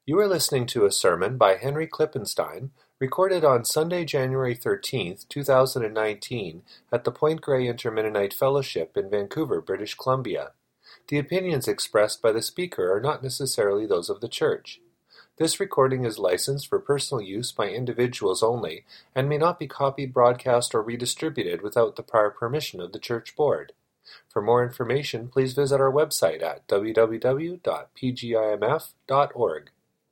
You are listening to a sermon by Henry Klippenstein, recorded on Sunday, January 13th, 2019, at the Point Grey Inter-Mennonite Fellowship in Vancouver, British Columbia. The opinions expressed by the speaker are not necessarily those of the church. This recording is licensed for personal use by individuals only and may not be copied, broadcast, or redistributed without the prior permission of the church board. For more information, please visit our website at www.pgimf.org.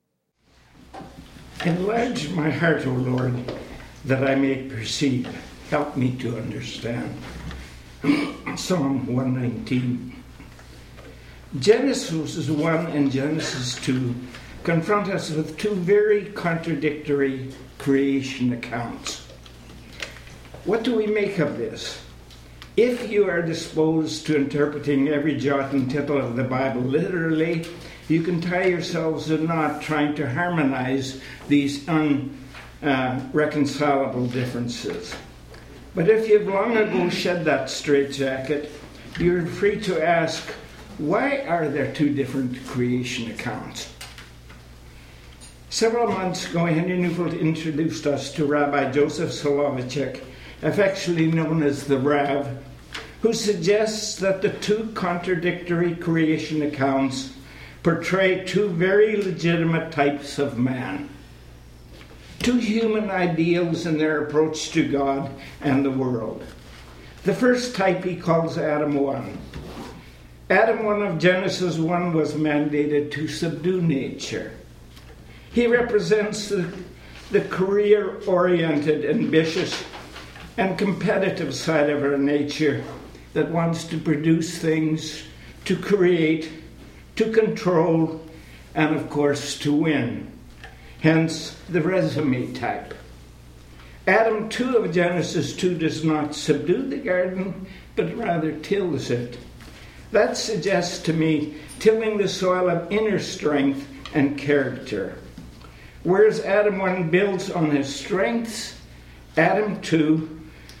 Enlarge my heart, O Lord, that I may perceive. Help me to understand. Psalm 119. Genesis 1 and Genesis 2 confront us with two very contradictory creation accounts. What do we make of this? If you are disposed to interpreting every jot and tittle of the Bible literally, you can tie yourselves in a knot trying to harmonize these unreconcilable differences. But if you've long ago shed that straitjacket, you're free to ask, why are there two different creation accounts? Several months ago, Henry Neufeld introduced us to Rabbi Joseph Soloveitchik, affectionately known as the Rav, who suggests that the two contradictory creation accounts portray two very legitimate types of man. Two human ideals in their approach to God and the world. The first type he calls Adam 1. Adam 1 of Genesis 1 was mandated to subdue nature. He represents the career-oriented, ambitious, and competitive side of our nature that wants to produce things, to create, to control, and of course to win. Hence the resume type. Adam 2 of Genesis 2 does not subdue the garden, but rather tills it. That suggests to me tilling the soil of inner strength and character. Whereas Adam 1 builds on his strengths, Adam 2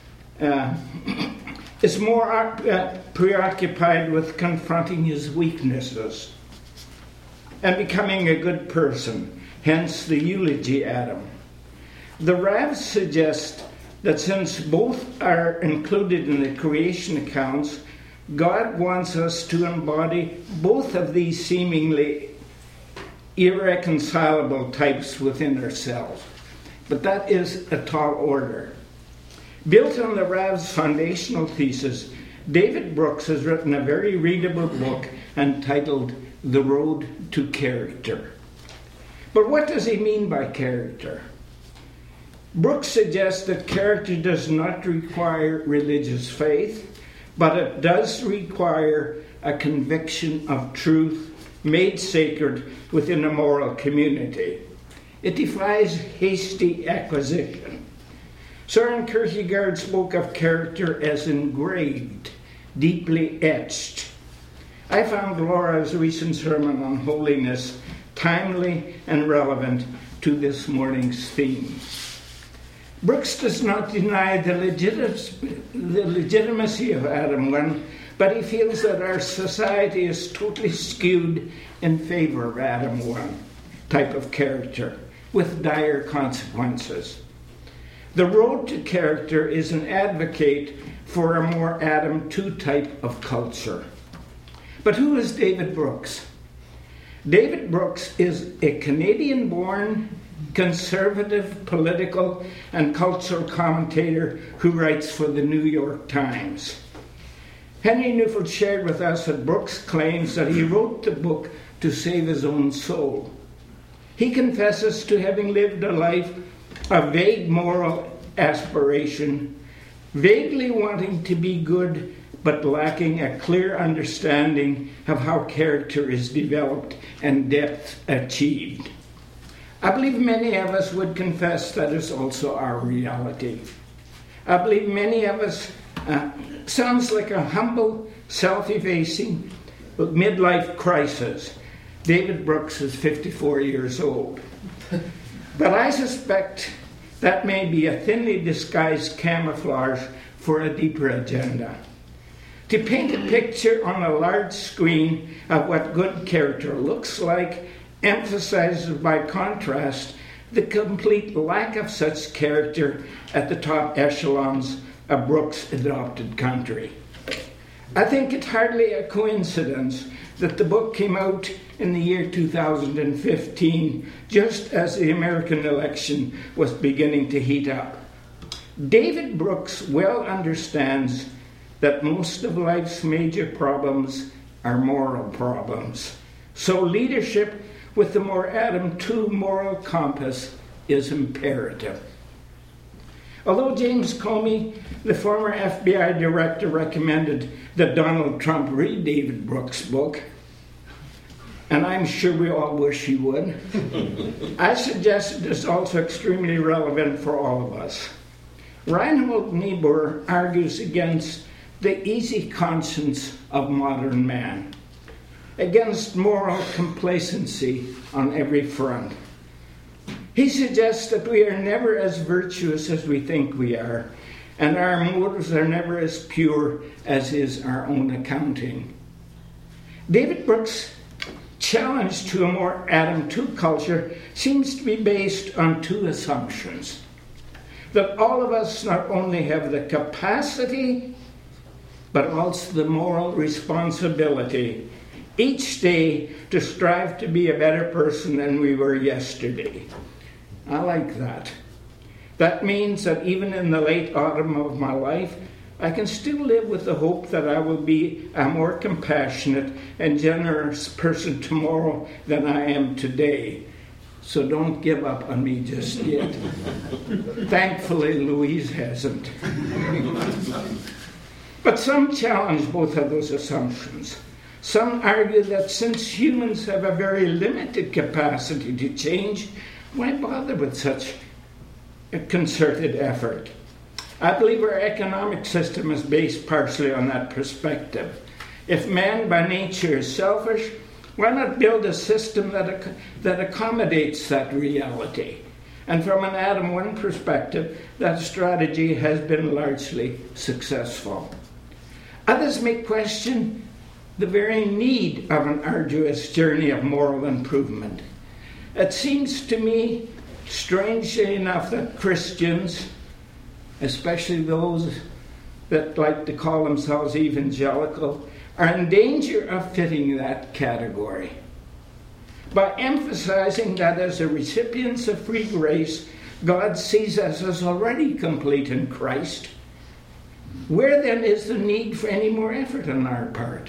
is more preoccupied with confronting his weaknesses and becoming a good person, hence the eulogy Adam. The Rav suggests that since both are included in the creation accounts, God wants us to embody both of these seemingly irreconcilable types within ourselves. But that is a tall order. Built on the Rav's foundational thesis, David Brooks has written a very readable book entitled The Road to Character. But what does he mean by character? Brooks suggests that character does not require religious faith, but it does require a conviction of truth made sacred within a moral community. It defies hasty acquisition. Søren Kierkegaard spoke of character as engraved, deeply etched. I found Laura's recent sermon on holiness timely and relevant to this morning's theme. Brooks does not deny the legitimacy of Adam 1, but he feels that our society is totally skewed in favor of Adam 1 type of character, with dire consequences. The road to character is an advocate for a more Adam 2 type of culture. But who is David Brooks? David Brooks is a Canadian-born, conservative political and cultural commentator who writes for the New York Times. Henry Neufeld shared with us that Brooks claims that he wrote the book to save his own soul. He confesses to having lived a life of vague moral aspiration, vaguely wanting to be good, but lacking a clear understanding of how character is developed and depth achieved. I believe many of us would confess that is also our reality. I believe many of us sounds like a humble, self-effacing midlife crisis. David Brooks is 54 years old. But I suspect that may be a thinly disguised camouflage for a deeper agenda. To paint a picture on a large screen of what good character looks like emphasizes by contrast the complete lack of such character at the top echelons of Brooks' adopted country. I think it's hardly a coincidence that the book came out in the year 2015, just as the American election was beginning to heat up. David Brooks well understands that most of life's major problems are moral problems. So leadership with the more Adam II moral compass is imperative. Although James Comey, the former FBI director, recommended that Donald Trump read David Brooks' book, and I'm sure we all wish he would, I suggest it is also extremely relevant for all of us. Reinhold Niebuhr argues against the easy conscience of modern man, against moral complacency on every front. He suggests that we are never as virtuous as we think we are, and our motives are never as pure as is our own accounting. David Brooks' challenge to a more Adam II culture seems to be based on two assumptions. That all of us not only have the capacity, but also the moral responsibility each day to strive to be a better person than we were yesterday. I like that. That means that even in the late autumn of my life, I can still live with the hope that I will be a more compassionate and generous person tomorrow than I am today. So don't give up on me just yet. Thankfully, Louise hasn't. But some challenge both of those assumptions. Some argue that since humans have a very limited capacity to change, why bother with such a concerted effort? I believe our economic system is based partially on that perspective. If man by nature is selfish, why not build a system that accommodates that reality? And from an Adam I perspective, that strategy has been largely successful. Others may question the very need of an arduous journey of moral improvement. It seems to me, strangely enough, that Christians, especially those that like to call themselves evangelical, are in danger of fitting that category. By emphasizing that as the recipients of free grace, God sees us as already complete in Christ, where then is the need for any more effort on our part?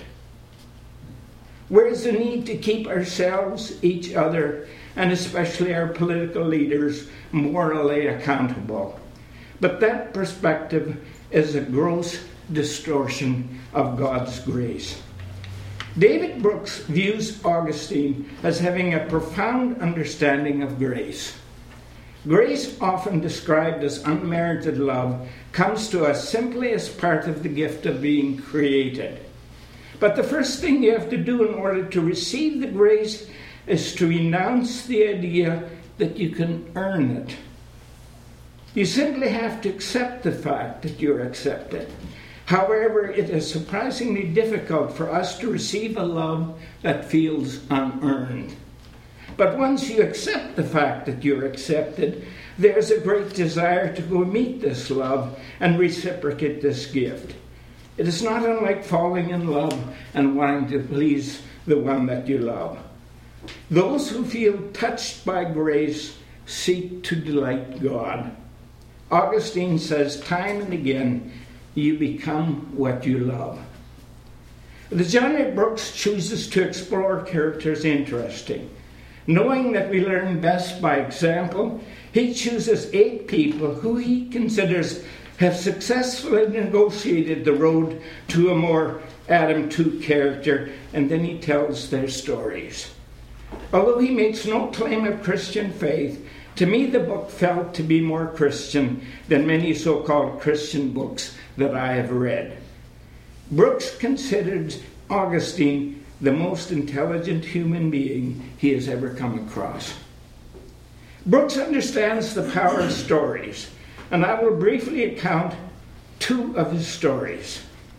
Where is the need to keep ourselves, each other, and especially our political leaders, morally accountable? But that perspective is a gross distortion of God's grace. David Brooks views Augustine as having a profound understanding of grace. Grace, often described as unmerited love, comes to us simply as part of the gift of being created. But the first thing you have to do in order to receive the grace is to renounce the idea that you can earn it. You simply have to accept the fact that you're accepted. However, it is surprisingly difficult for us to receive a love that feels unearned. But once you accept the fact that you're accepted, there's a great desire to go meet this love and reciprocate this gift. It is not unlike falling in love and wanting to please the one that you love. Those who feel touched by grace seek to delight God. Augustine says time and again, you become what you love. The genre Brooks chooses to explore characters interesting. Knowing that we learn best by example, he chooses 8 people who he considers have successfully negotiated the road to a more Adam II character, and then he tells their stories. Although he makes no claim of Christian faith, to me the book felt to be more Christian than many so-called Christian books that I have read. Brooks considered Augustine the most intelligent human being he has ever come across. Brooks understands the power of stories, and I will briefly account 2 of his stories.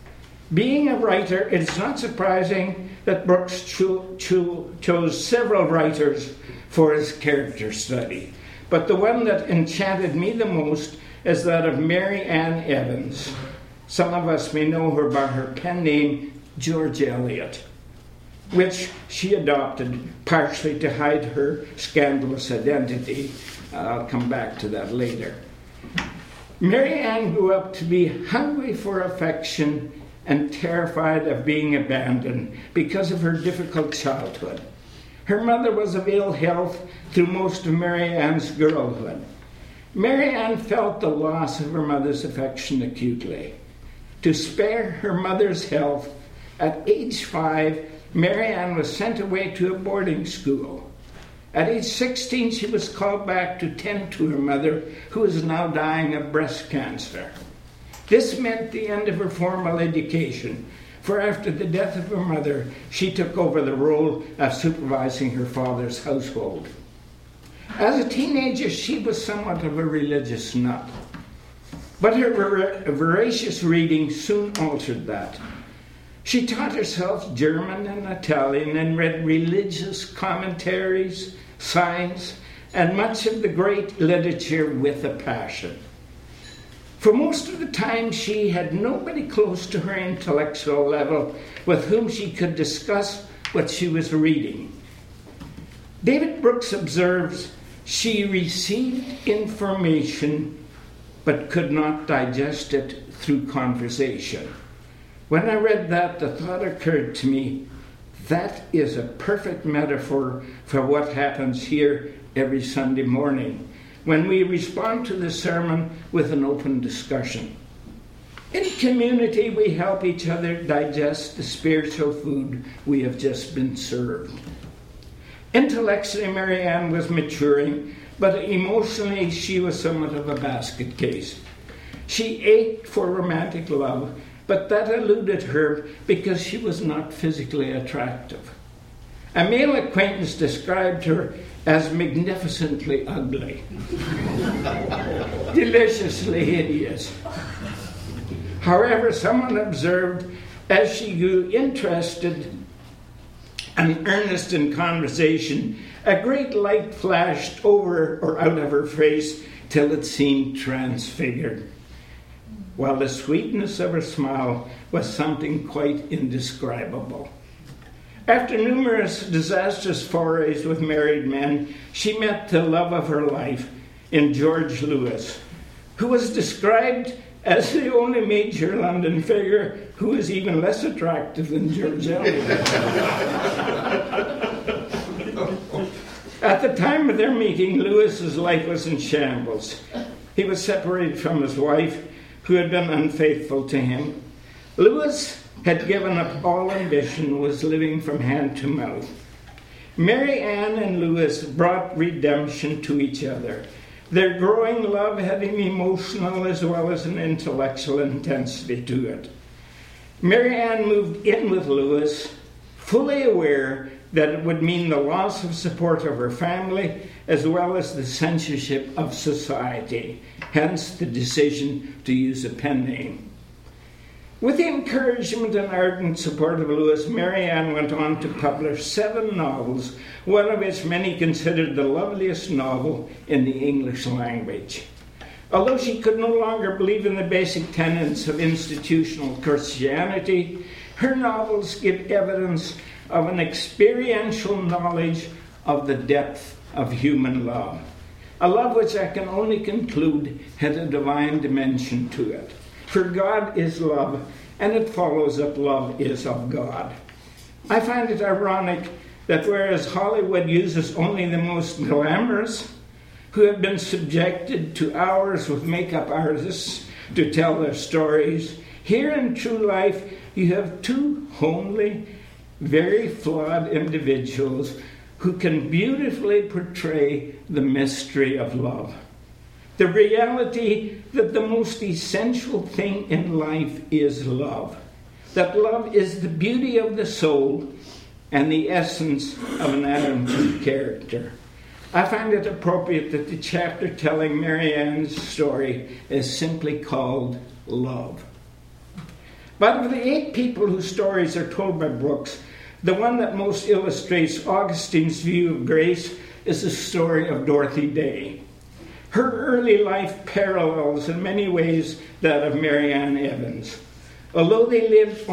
Being a writer, it's not surprising that Brooks chose several writers for his character study. But the one that enchanted me the most is that of Mary Ann Evans. Some of us may know her by her pen name, George Eliot, which she adopted partially to hide her scandalous identity. I'll come back to that later. Mary Ann grew up to be hungry for affection and terrified of being abandoned because of her difficult childhood. Her mother was of ill health through most of Mary Ann's girlhood. Mary Ann felt the loss of her mother's affection acutely. To spare her mother's health, at age 5, Mary Ann was sent away to a boarding school. At age 16, she was called back to tend to her mother, who was now dying of breast cancer. This meant the end of her formal education, for after the death of her mother, she took over the role of supervising her father's household. As a teenager, she was somewhat of a religious nut, but her voracious reading soon altered that. She taught herself German and Italian and read religious commentaries, science, and much of the great literature with a passion. For most of the time, she had nobody close to her intellectual level with whom she could discuss what she was reading. David Brooks observes, she received information but could not digest it through conversation. When I read that, the thought occurred to me, that is a perfect metaphor for what happens here every Sunday morning, when we respond to the sermon with an open discussion. In community, we help each other digest the spiritual food we have just been served. Intellectually, Mary Ann was maturing, but emotionally, she was somewhat of a basket case. She ached for romantic love, but that eluded her because she was not physically attractive. A male acquaintance described her as magnificently ugly, deliciously hideous. However, someone observed, as she grew interested and earnest in conversation, a great light flashed over or out of her face till it seemed transfigured, while the sweetness of her smile was something quite indescribable. After numerous disastrous forays with married men, she met the love of her life in George Lewis, who was described as the only major London figure who was even less attractive than George Eliot. At the time of their meeting, Lewis's life was in shambles. He was separated from his wife, who had been unfaithful to him. Lewis had given up all ambition, was living from hand to mouth. Mary Ann and Lewis brought redemption to each other. Their growing love had an emotional as well as an intellectual intensity to it. Mary Ann moved in with Lewis, fully aware that it would mean the loss of support of her family as well as the censorship of society, hence the decision to use a pen name. With the encouragement and ardent support of Lewis, Mary Ann went on to publish 7 novels, one of which many considered the loveliest novel in the English language. Although she could no longer believe in the basic tenets of institutional Christianity, her novels give evidence of an experiential knowledge of the depth of human love, a love which I can only conclude had a divine dimension to it. For God is love, and it follows that love is of God. I find it ironic that whereas Hollywood uses only the most glamorous, who have been subjected to hours with makeup artists to tell their stories, here in true life you have 2 homely, very flawed individuals who can beautifully portray the mystery of love. The reality that the most essential thing in life is love. That love is the beauty of the soul and the essence of an attitude character. I find it appropriate that the chapter telling Mary Ann's story is simply called Love. But of the 8 people whose stories are told by Brooks, the one that most illustrates Augustine's view of grace is the story of Dorothy Day. Her early life parallels in many ways that of Mary Ann Evans. Although they lived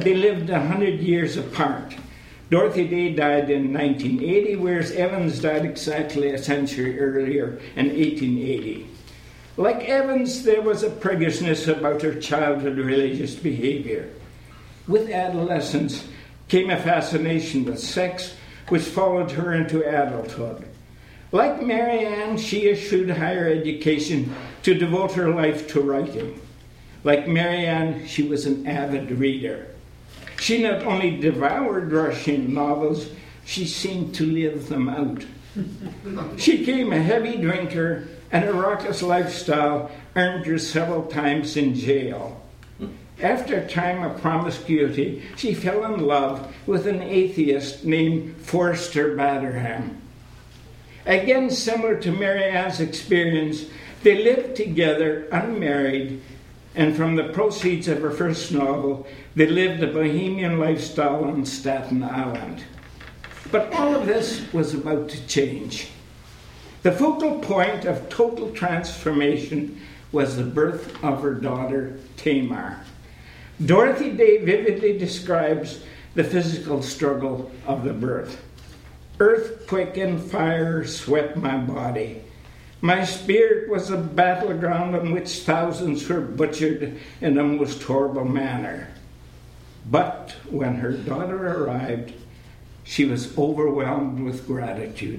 100 years apart, Dorothy Day died in 1980, whereas Evans died exactly a century earlier in 1880. Like Evans, there was a priggishness about her childhood religious behavior. With adolescence came a fascination with sex, which followed her into adulthood. Like Mary Ann, she eschewed higher education to devote her life to writing. Like Mary Ann, she was an avid reader. She not only devoured Russian novels, she seemed to live them out. She became a heavy drinker, and her raucous lifestyle earned her several times in jail. After a time of promiscuity, she fell in love with an atheist named Forster Batterham. Again, similar to Mary Ann's experience, they lived together unmarried, and from the proceeds of her first novel, they lived a bohemian lifestyle on Staten Island. But all of this was about to change. The focal point of total transformation was the birth of her daughter, Tamar. Dorothy Day vividly describes the physical struggle of the birth. Earthquake and fire swept my body. My spirit was a battleground on which thousands were butchered in a most horrible manner. But when her daughter arrived, she was overwhelmed with gratitude.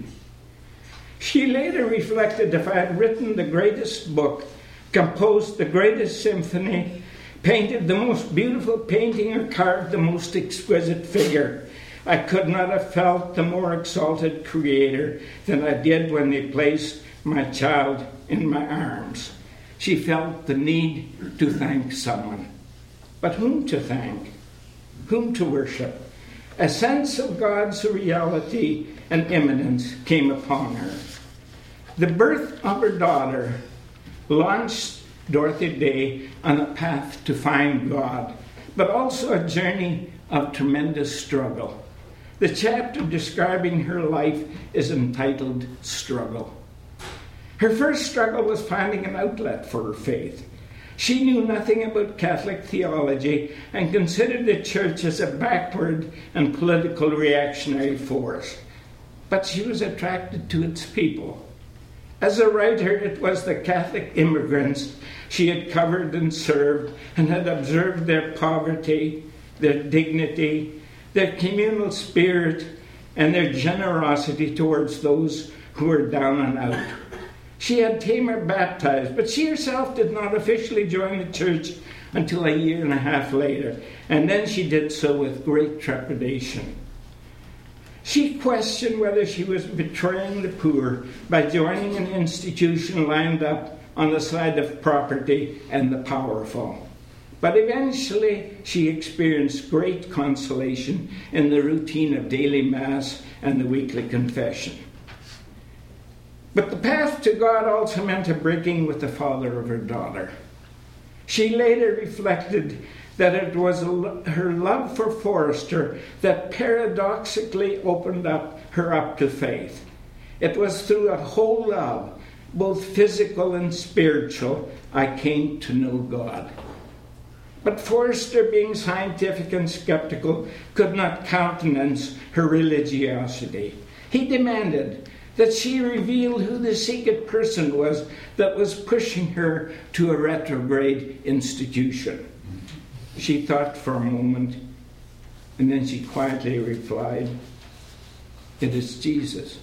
She later reflected, if I had written the greatest book, composed the greatest symphony, painted the most beautiful painting, or carved the most exquisite figure, I could not have felt the more exalted Creator than I did when they placed my child in my arms. She felt the need to thank someone. But whom to thank? Whom to worship? A sense of God's reality and immanence came upon her. The birth of her daughter launched Dorothy Day on a path to find God, but also a journey of tremendous struggle. The chapter describing her life is entitled Struggle. Her first struggle was finding an outlet for her faith. She knew nothing about Catholic theology and considered the church as a backward and political reactionary force. But she was attracted to its people. As a writer, it was the Catholic immigrants she had covered and served and had observed their poverty, their dignity, their communal spirit, and their generosity towards those who were down and out. She had Tamar baptized, but she herself did not officially join the church until a year and a half later, and then she did so with great trepidation. She questioned whether she was betraying the poor by joining an institution lined up on the side of property and the powerful. But eventually she experienced great consolation in the routine of daily Mass and the weekly confession. But the path to God also meant a breaking with the father of her daughter. She later reflected that it was her love for Forster that paradoxically opened her up to faith. It was through a whole love, both physical and spiritual, I came to know God. But Forster, being scientific and skeptical, could not countenance her religiosity. He demanded that she reveal who the secret person was that was pushing her to a retrograde institution. She thought for a moment, and then she quietly replied, "It is Jesus.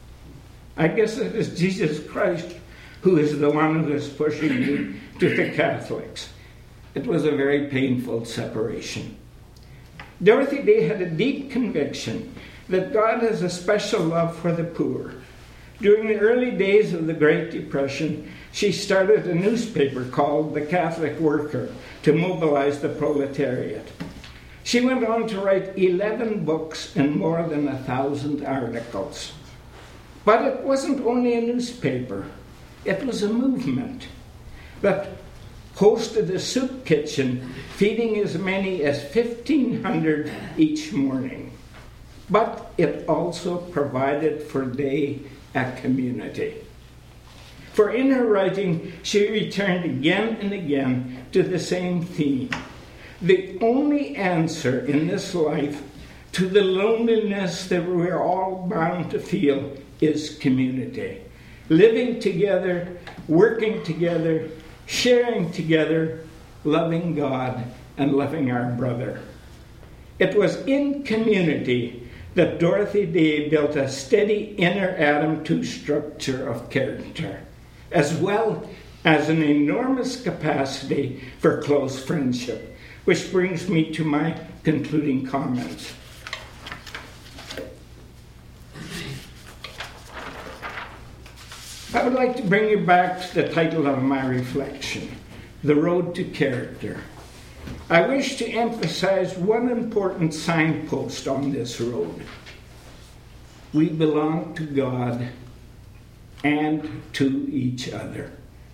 I guess it is Jesus Christ who is the one who is pushing me to the Catholics." It was a very painful separation. Dorothy Day had a deep conviction that God has a special love for the poor. During the early days of the Great Depression, she started a newspaper called The Catholic Worker to mobilize the proletariat. She went on to write 11 books and more than 1,000 articles. But it wasn't only a newspaper, it was a movement that hosted a soup kitchen, feeding as many as 1,500 each morning. But it also provided for they a community. For in her writing, she returned again and again to the same theme. The only answer in this life to the loneliness that we're all bound to feel is community. Living together, working together, sharing together, loving God and loving our brother. It was in community that Dorothy Day built a steady inner Adam II structure of character, as well as an enormous capacity for close friendship, which brings me to my concluding comments. I would like to bring you back to the title of my reflection, The Road to Character. I wish to emphasize one important signpost on this road. We belong to God and to each other.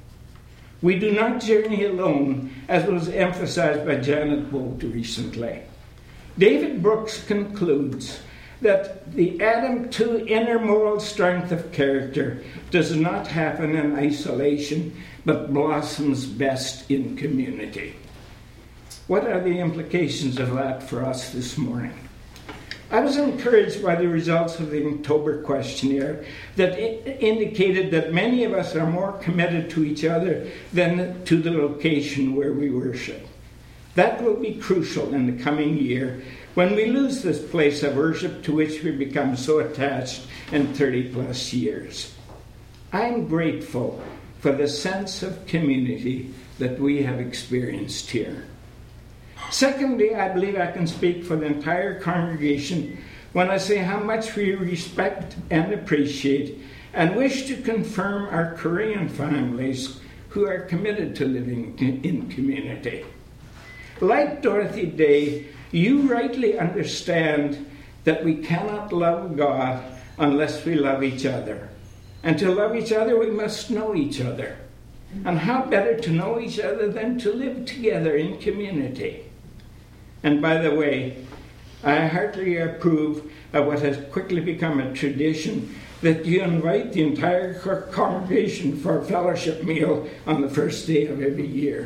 We do not journey alone, as was emphasized by Janet Bolt recently. David Brooks concludes that the Adam II inner moral strength of character does not happen in isolation, but blossoms best in community. What are the implications of that for us this morning? I was encouraged by the results of the October questionnaire that indicated that many of us are more committed to each other than to the location where we worship. That will be crucial in the coming year when we lose this place of worship to which we become so attached in 30 plus years. I'm grateful for the sense of community that we have experienced here. Secondly, I believe I can speak for the entire congregation when I say how much we respect and appreciate and wish to confirm our Korean families who are committed to living in community. Like Dorothy Day, you rightly understand that we cannot love God unless we love each other. And to love each other, we must know each other. And how better to know each other than to live together in community? And by the way, I heartily approve of what has quickly become a tradition that you invite the entire congregation for a fellowship meal on the first day of every year.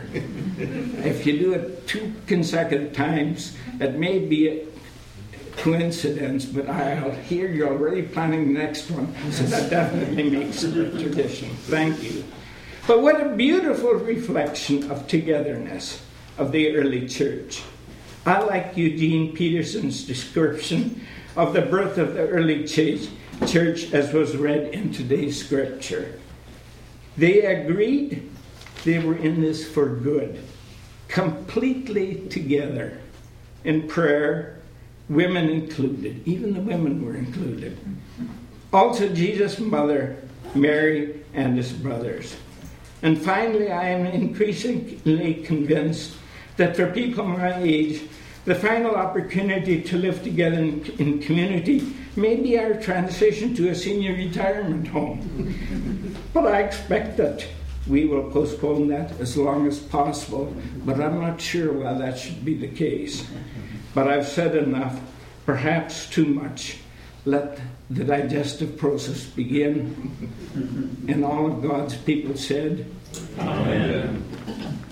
If you do it 2 consecutive times, it may be a coincidence, but I'll hear you're already planning the next one, so that definitely makes it a tradition. Thank you. But what a beautiful reflection of togetherness of the early church. I like Eugene Peterson's description of the birth of the early church as was read in today's scripture. They agreed they were in this for good, completely together, in prayer, women included. Even the women were included. Also Jesus' mother, Mary, and his brothers. And finally, I am increasingly convinced that for people my age, the final opportunity to live together in community may be our transition to a senior retirement home. But I expect that we will postpone that as long as possible, but I'm not sure why that should be the case. But I've said enough, perhaps too much. Let the digestive process begin. And all of God's people said, Amen.